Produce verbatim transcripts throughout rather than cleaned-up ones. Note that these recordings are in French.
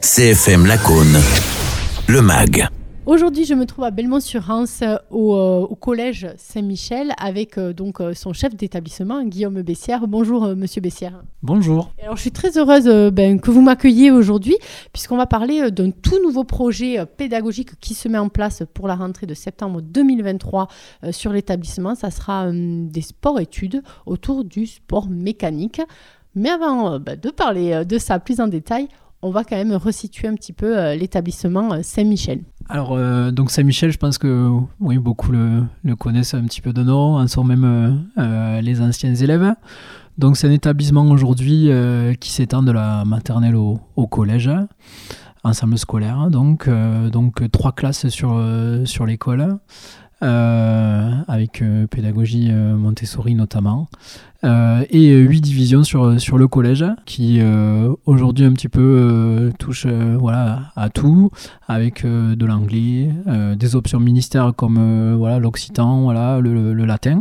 C F M Lacaune, le M A G. Aujourd'hui, je me trouve à Belmont-sur-Rance au, euh, au collège Saint-Michel avec euh, donc euh, son chef d'établissement, Guillaume Bessière. Bonjour, euh, monsieur Bessière. Bonjour. Alors, je suis très heureuse euh, ben, que vous m'accueilliez aujourd'hui puisqu'on va parler euh, d'un tout nouveau projet euh, pédagogique qui se met en place pour la rentrée de septembre deux mille vingt-trois euh, sur l'établissement. Ça sera euh, des sports-études autour du sport mécanique. Mais avant euh, ben, de parler euh, de ça plus en détail, on va quand même resituer un petit peu euh, l'établissement euh, Saint-Michel. Alors, euh, donc Saint-Michel, je pense que oui, beaucoup le, le connaissent un petit peu de nom, en sont même euh, euh, les anciens élèves. Donc, c'est un établissement aujourd'hui euh, qui s'étend de la maternelle au, au collège, ensemble scolaire. Donc, euh, donc trois classes sur, euh, sur l'école. Euh, avec euh, pédagogie euh, Montessori notamment, euh, et huit divisions sur, sur le collège qui euh, aujourd'hui un petit peu euh, touche euh, voilà, à tout, avec euh, de l'anglais, euh, des options ministères comme euh, voilà, l'occitan, voilà, le, le latin.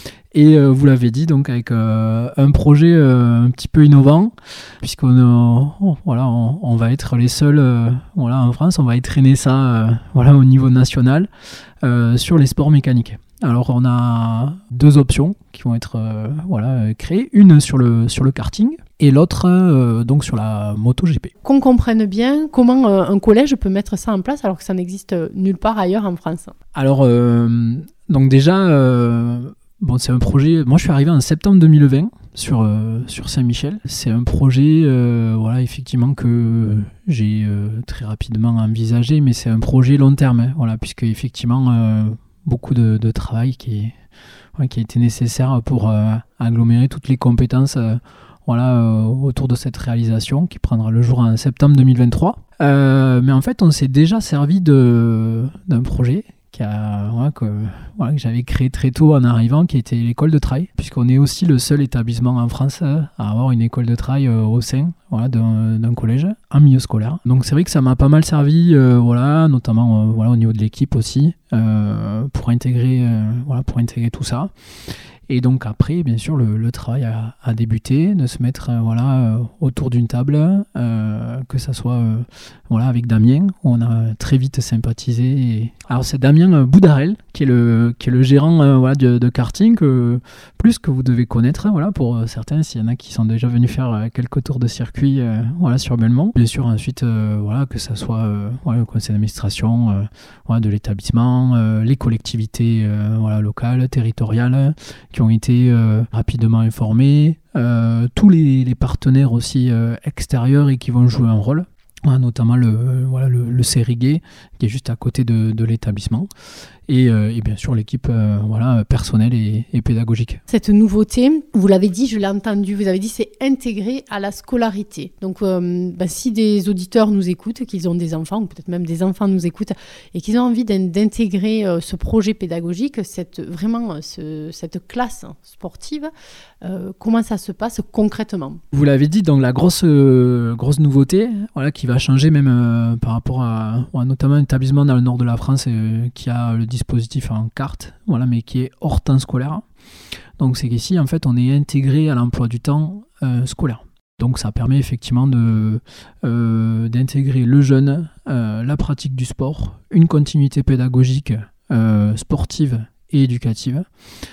Et euh, vous l'avez dit, donc avec euh, un projet euh, un petit peu innovant, puisqu'on euh, oh, voilà, on, on va être les seuls euh, voilà, en France, on va étraîner ça euh, voilà, au niveau national euh, sur les sports mécaniques. Alors on a deux options qui vont être euh, voilà, créées, une sur le, sur le karting et l'autre euh, donc sur la MotoGP. Qu'on comprenne bien comment euh, un collège peut mettre ça en place alors que ça n'existe nulle part ailleurs en France. Alors euh, donc déjà... Euh, Bon, c'est un projet. Moi, je suis arrivé en septembre deux mille vingt sur, euh, sur Saint-Michel. C'est un projet, euh, voilà, effectivement, que j'ai euh, très rapidement envisagé, mais c'est un projet long terme, hein, voilà, puisque effectivement, euh, beaucoup de, de travail qui, est, ouais, qui a été nécessaire pour euh, agglomérer toutes les compétences euh, voilà, euh, autour de cette réalisation qui prendra le jour en septembre deux mille vingt-trois. Euh, mais en fait, on s'est déjà servi de, d'un projet Qui a, ouais, que, voilà, que j'avais créé très tôt en arrivant, qui était l'école de trail, puisqu'on est aussi le seul établissement en France à avoir une école de trail euh, au sein voilà, d'un, d'un collège en milieu scolaire. Donc c'est vrai que ça m'a pas mal servi, euh, voilà, notamment euh, voilà, au niveau de l'équipe aussi, euh, pour, intégrer, euh, voilà, pour intégrer tout ça. Et donc après, bien sûr, le, le travail a, a débuté, de se mettre euh, voilà, euh, autour d'une table, euh, que ça soit euh, voilà, avec Damien, où on a très vite sympathisé. Et... Alors c'est Damien euh, Boudarel, qui est le, qui est le gérant euh, voilà, de, de karting, que, plus que vous devez connaître, voilà, pour euh, certains, s'il y en a qui sont déjà venus faire euh, quelques tours de circuit euh, voilà, sur Belmont. Bien sûr, ensuite, euh, voilà, que ça soit euh, voilà, le conseil d'administration euh, voilà, de l'établissement, euh, les collectivités euh, voilà, locales, territoriales, qui ont été euh, rapidement informés, euh, tous les, les partenaires aussi euh, extérieurs et qui vont jouer un rôle, hein, notamment le, euh, voilà, le, le Sérigué qui est juste à côté de, de l'établissement. Et, euh, et bien sûr l'équipe euh, voilà, personnelle et, et pédagogique. Cette nouveauté, vous l'avez dit, je l'ai entendu, vous avez dit c'est intégré à la scolarité. Donc euh, bah, si des auditeurs nous écoutent, qu'ils ont des enfants, ou peut-être même des enfants nous écoutent, et qu'ils ont envie d'intégrer euh, ce projet pédagogique, cette, vraiment ce, cette classe sportive, euh, comment ça se passe concrètement ? Vous l'avez dit, donc la grosse, euh, grosse nouveauté voilà, qui va changer même euh, par rapport à ouais, notamment un établissement dans le nord de la France euh, qui a le dispositif en carte, voilà, mais qui est hors temps scolaire. Donc c'est qu'ici, en fait, on est intégré à l'emploi du temps euh, scolaire. Donc ça permet effectivement de, euh, d'intégrer le jeune, euh, la pratique du sport, une continuité pédagogique euh, sportive et éducative,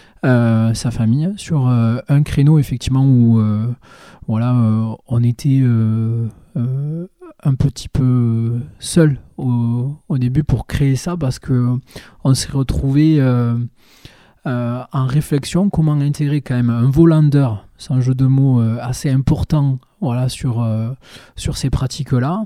euh, sa famille, sur euh, un créneau effectivement où euh, voilà, euh, on était euh, euh, un petit peu seul au, au début pour créer ça, parce qu'on s'est retrouvé euh, euh, en réflexion comment intégrer quand même un volant d'heure, sans jeu de mots, euh, assez important voilà, sur, euh, sur ces pratiques-là,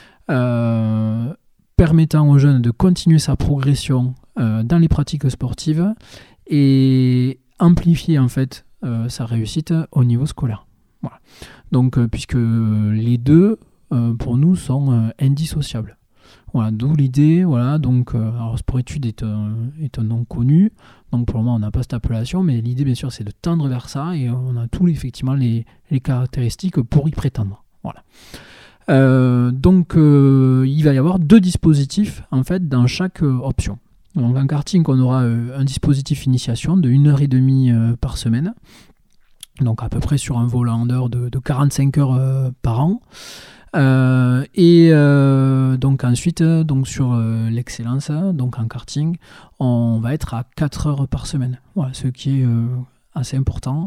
euh, permettant aux jeunes de continuer sa progression euh, dans les pratiques sportives et amplifier en fait euh, sa réussite au niveau scolaire. Voilà. Donc euh, puisque les deux euh, pour nous sont euh, indissociables. Voilà, d'où l'idée, voilà, donc euh, alors sport études est un, est un nom connu, donc pour le moment on n'a pas cette appellation, mais l'idée bien sûr c'est de tendre vers ça et on a tous effectivement les, les caractéristiques pour y prétendre. Voilà. Euh, donc euh, il va y avoir deux dispositifs en fait dans chaque euh, option. Donc en karting on aura euh, un dispositif initiation de une heure et demie euh, par semaine, donc à peu près sur un volant d'heure de, de quarante-cinq heures euh, par an. Euh, et euh, donc ensuite, donc sur euh, l'excellence, donc en karting, on va être à quatre heures par semaine. Voilà, ce qui est euh, assez important.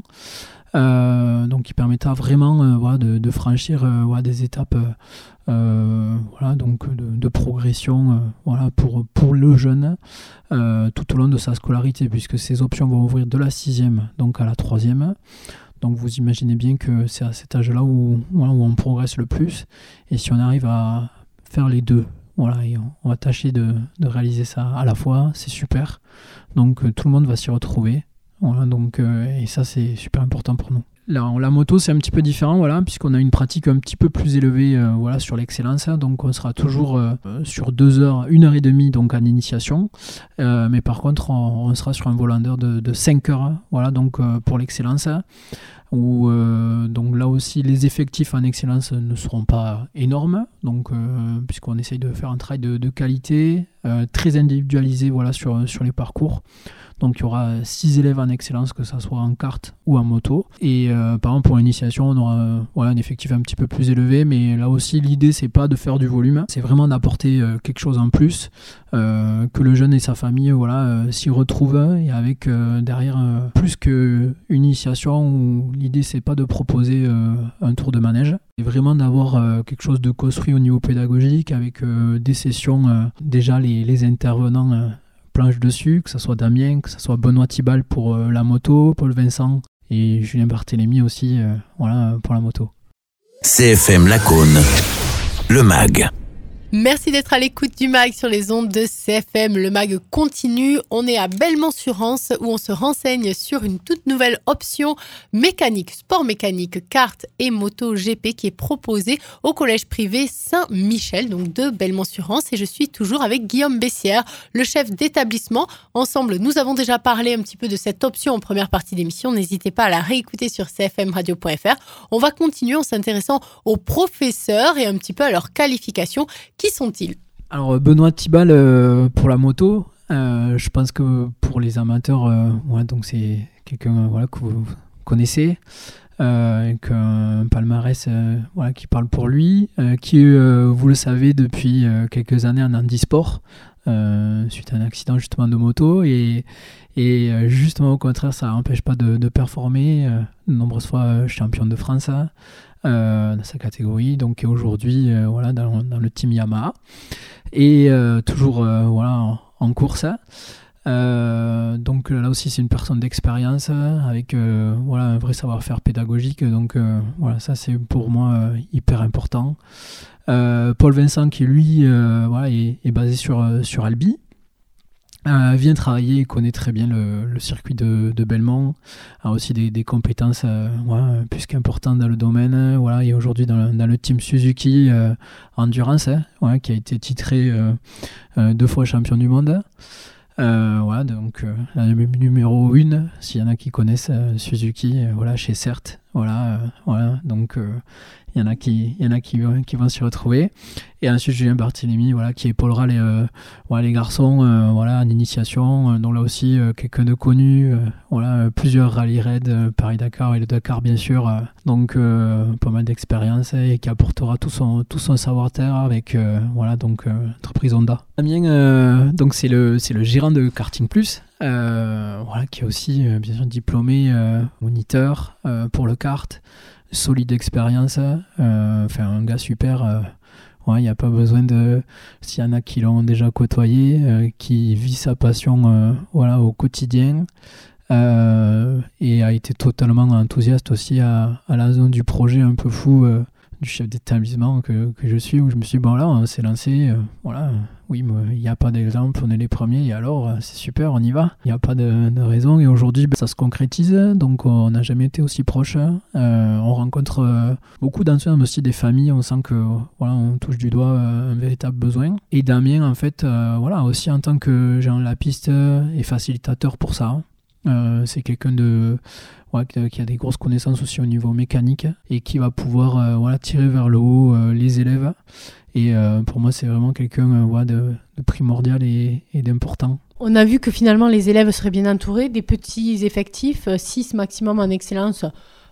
Euh, donc qui permettra vraiment euh, voilà, de, de franchir euh, voilà, des étapes euh, voilà, donc de, de progression euh, voilà, pour, pour le jeune euh, tout au long de sa scolarité, puisque ces options vont ouvrir de la sixième donc à la troisième. Donc vous imaginez bien que c'est à cet âge-là où, voilà, où on progresse le plus, et si on arrive à faire les deux, voilà, et on, on va tâcher de, de réaliser ça à la fois, c'est super. Donc euh, tout le monde va s'y retrouver. Voilà, donc, euh, et ça c'est super important pour nous. Là, la moto c'est un petit peu différent, voilà, puisqu'on a une pratique un petit peu plus élevée euh, voilà, sur l'excellence, donc on sera toujours euh, sur deux heures, une heure et demie donc en initiation, euh, mais par contre on, on sera sur un volant d'heure de, de cinq heures, voilà, donc euh, pour l'excellence, où euh, donc là aussi les effectifs en excellence ne seront pas énormes, donc euh, puisqu'on essaye de faire un travail de, de qualité, euh, très individualisé voilà, sur, sur les parcours. Donc il y aura six élèves en excellence, que ce soit en kart ou en moto. Et euh, par exemple pour l'initiation, on aura euh, voilà, un effectif un petit peu plus élevé, mais là aussi l'idée c'est pas de faire du volume, c'est vraiment d'apporter euh, quelque chose en plus, euh, que le jeune et sa famille voilà, euh, s'y retrouvent, et avec euh, derrière euh, plus qu'une initiation où l'idée c'est pas de proposer euh, un tour de manège, c'est vraiment d'avoir euh, quelque chose de construit au niveau pédagogique, avec euh, des sessions, euh, déjà les, les intervenants euh, planche dessus, que ce soit Damien, que ce soit Benoît Thibal pour euh, la moto, Paul Vincent et Julien Barthélémy aussi euh, voilà, pour la moto. C F M Lacaune, le mag. Merci d'être à l'écoute du mag sur les ondes de C F M. Le mag continue. On est à Belmont-sur-Anse où on se renseigne sur une toute nouvelle option mécanique, sport mécanique, kart et moto G P qui est proposée au collège privé Saint-Michel, donc de Belmont-sur-Anse. Et je suis toujours avec Guillaume Bessières, le chef d'établissement. Ensemble, nous avons déjà parlé un petit peu de cette option en première partie d'émission. N'hésitez pas à la réécouter sur c f m radio point f r. On va continuer en s'intéressant aux professeurs et un petit peu à leurs qualifications. Qui sont-ils ? Alors Benoît Thibal euh, pour la moto, euh, je pense que pour les amateurs, euh, ouais, donc c'est quelqu'un voilà, que vous connaissez, euh, avec un palmarès euh, voilà, qui parle pour lui, euh, qui, euh, vous le savez, depuis euh, quelques années en handisport, euh, suite à un accident justement de moto, et, et euh, justement au contraire ça n'empêche pas de, de performer, euh, de nombreuses fois euh, champion de France, Euh, dans sa catégorie, donc aujourd'hui euh, voilà, dans, dans le team Yamaha, et euh, toujours euh, voilà, en, en course. Euh, donc là aussi c'est une personne d'expérience avec euh, voilà, un vrai savoir-faire pédagogique, donc euh, voilà, ça c'est pour moi euh, hyper important. Euh, Paul Vincent qui lui euh, voilà, est, est basé sur, sur Albi. Euh, vient travailler et connaît très bien le, le circuit de, de Belmont, a aussi des, des compétences euh, voilà, plus qu'importantes dans le domaine, voilà, et aujourd'hui dans le, dans le team Suzuki euh, Endurance, hein, voilà, qui a été titré euh, euh, deux fois champion du monde. Euh, voilà, donc euh, la numéro un, s'il y en a qui connaissent euh, Suzuki, euh, voilà, chez C E R T, voilà, euh, voilà, donc euh, il y en a qui, il y en a qui, qui vont s'y retrouver. Et ensuite Julien Barthélémy, voilà, qui épaulera les, euh, voilà, les garçons, euh, voilà, en initiation, euh, donc là aussi euh, quelqu'un de connu, euh, voilà, euh, plusieurs rallye raids, euh, Paris-Dakar et le Dakar bien sûr, euh, donc euh, pas mal d'expérience, et qui apportera tout son, tout son savoir-faire avec, euh, voilà, donc euh, entreprise Honda. Damien, euh, donc c'est le, c'est le gérant de Karting Plus, euh, voilà, qui est aussi euh, bien sûr diplômé euh, moniteur euh, pour le kart, solide expérience, euh, enfin un gars super. Euh, il n'y a pas besoin de, s'il y en a qui l'ont déjà côtoyé, euh, qui vit sa passion euh, voilà, au quotidien, euh, et a été totalement enthousiaste aussi à, à la zone du projet un peu fou euh, du chef d'établissement que, que je suis, où je me suis dit, bon là on s'est lancé, euh, voilà, oui, il n'y a pas d'exemple, on est les premiers, et alors c'est super, on y va, il n'y a pas de, de raison, et aujourd'hui ben, ça se concrétise, donc on n'a jamais été aussi proche, euh, on rencontre euh, beaucoup d'anciens, mais aussi des familles, on sent que voilà, on touche du doigt euh, un véritable besoin, et Damien en fait, euh, voilà, aussi en tant que gérant de la piste et facilitateur pour ça, euh, c'est quelqu'un de ouais, qui a des grosses connaissances aussi au niveau mécanique, et qui va pouvoir euh, voilà, tirer vers le haut euh, les élèves. Et euh, pour moi, c'est vraiment quelqu'un euh, ouais, de, de primordial et, et d'important. On a vu que finalement, les élèves seraient bien entourés, des petits effectifs, six maximum en excellence.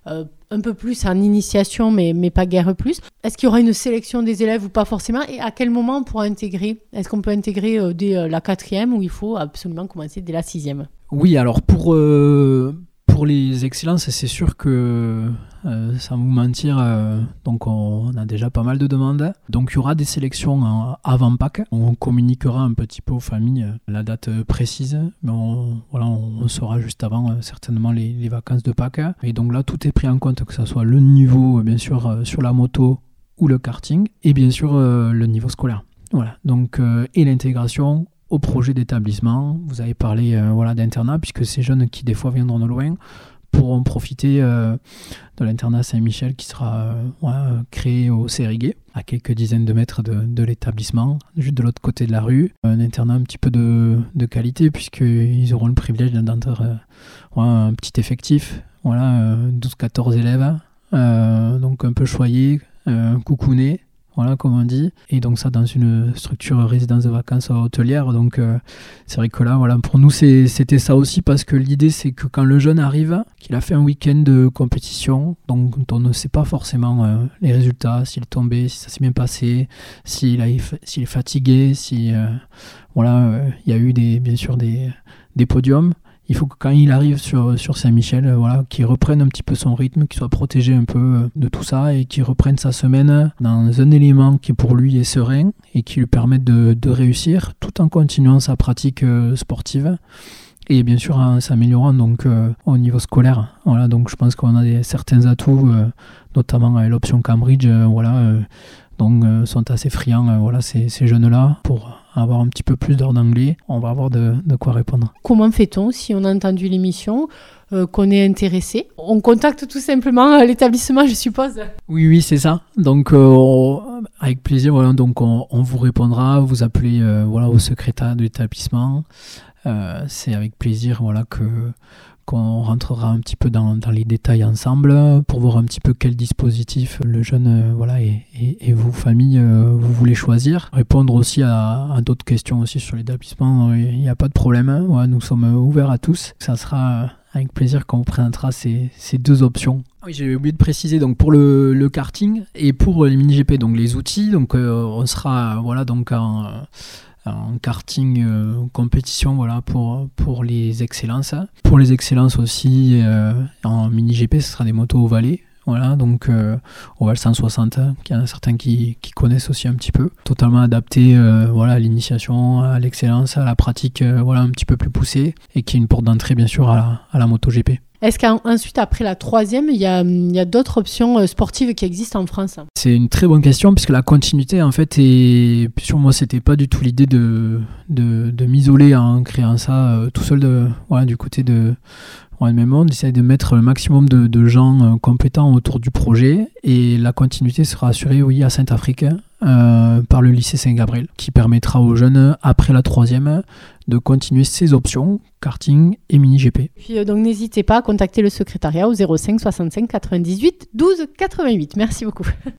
euh, un peu plus en initiation, mais, mais pas guère plus. Est-ce qu'il y aura une sélection des élèves ou pas forcément? Et à quel moment on pourra intégrer? Est-ce qu'on peut intégrer euh, dès euh, la quatrième ou il faut absolument commencer dès la sixième? Oui, alors pour, euh, pour les excellences, c'est sûr que, euh, sans vous mentir, euh, donc on, on a déjà pas mal de demandes. Donc il y aura des sélections en, avant Pâques. On communiquera un petit peu aux familles la date précise, mais on, voilà, on saura juste avant euh, certainement les, les vacances de Pâques. Et donc là, tout est pris en compte, que ce soit le niveau, bien sûr, euh, sur la moto ou le karting, et bien sûr euh, le niveau scolaire. Voilà. Donc, euh, et l'intégration au projet d'établissement. Vous avez parlé euh, voilà, d'internat, puisque ces jeunes qui des fois viendront de loin pourront profiter euh, de l'internat Saint-Michel qui sera euh, voilà, créé au Sériguet, à quelques dizaines de mètres de, de l'établissement, juste de l'autre côté de la rue. Un internat un petit peu de, de qualité, puisqu'ils auront le privilège d'entrer euh, voilà, un petit effectif, voilà, euh, douze quatorze élèves, euh, donc un peu choyés, euh, coucounés. Voilà, comme on dit. Et donc ça dans une structure résidence de vacances hôtelière. Donc euh, c'est vrai que là, voilà, pour nous, c'est, c'était ça aussi, parce que l'idée, c'est que quand le jeune arrive, qu'il a fait un week-end de compétition, donc on ne sait pas forcément euh, les résultats, s'il est tombé, si ça s'est bien passé, s'il, a, s'il est fatigué, si euh, voilà, euh, il y a eu des, bien sûr des, des podiums. Il faut que quand il arrive sur, sur Saint-Michel, euh, voilà, qu'il reprenne un petit peu son rythme, qu'il soit protégé un peu euh, de tout ça et qu'il reprenne sa semaine dans un élément qui pour lui est serein et qui lui permette de, de réussir tout en continuant sa pratique euh, sportive et bien sûr en s'améliorant donc, euh, au niveau scolaire. Voilà, donc je pense qu'on a des, certains atouts, euh, notamment avec l'option Cambridge, euh, voilà, euh, donc, euh, sont assez friands euh, voilà, ces, ces jeunes-là pour avoir un petit peu plus d'heures d'anglais. On va avoir de, de quoi répondre. Comment fait-on si on a entendu l'émission, euh, qu'on est intéressé? On contacte tout simplement l'établissement, je suppose. Oui, oui, c'est ça. Donc, euh, avec plaisir, voilà, donc on, on vous répondra. Vous appelez euh, voilà, au secrétariat de l'établissement. Euh, c'est avec plaisir voilà, que... qu'on rentrera un petit peu dans, dans les détails ensemble pour voir un petit peu quel dispositif le jeune euh, voilà, et, et, et vous, famille, euh, vous voulez choisir. Répondre aussi à, à d'autres questions aussi sur l'établissement, il n'y a pas de problème. Hein. Ouais, nous sommes ouverts à tous. Ça sera avec plaisir qu'on vous présentera ces, ces deux options. Oui, j'ai oublié de préciser donc pour le, le karting et pour les mini-G P, donc les outils. Donc euh, on sera voilà, donc en... en karting euh, compétition voilà, pour, pour les excellences. Pour les excellences aussi, euh, en mini-G P, ce sera des motos ovales. Voilà, donc euh, Oval cent soixante, qu'il y en a certains qui, qui connaissent aussi un petit peu. Totalement adapté euh, voilà, à l'initiation, à l'excellence, à la pratique euh, voilà, un petit peu plus poussée et qui est une porte d'entrée bien sûr à la, à la MotoGP. Est-ce qu'ensuite, après la troisième, il y a, il y a d'autres options sportives qui existent en France? C'est une très bonne question, puisque la continuité, en fait, est... sur moi, c'était pas du tout l'idée de, de, de m'isoler en créant ça euh, tout seul de, voilà, du côté de... Ouais, même on essaie de mettre le maximum de, de gens euh, compétents autour du projet, et la continuité sera assurée, oui, à Saint-Afrique, euh, par le lycée Saint-Gabriel, qui permettra aux jeunes, après la troisième, de continuer ses options, karting et mini-G P. Puis, euh, donc n'hésitez pas à contacter le secrétariat au zéro cinq soixante-cinq quatre-vingt-dix-huit douze quatre-vingt-huit. Merci beaucoup.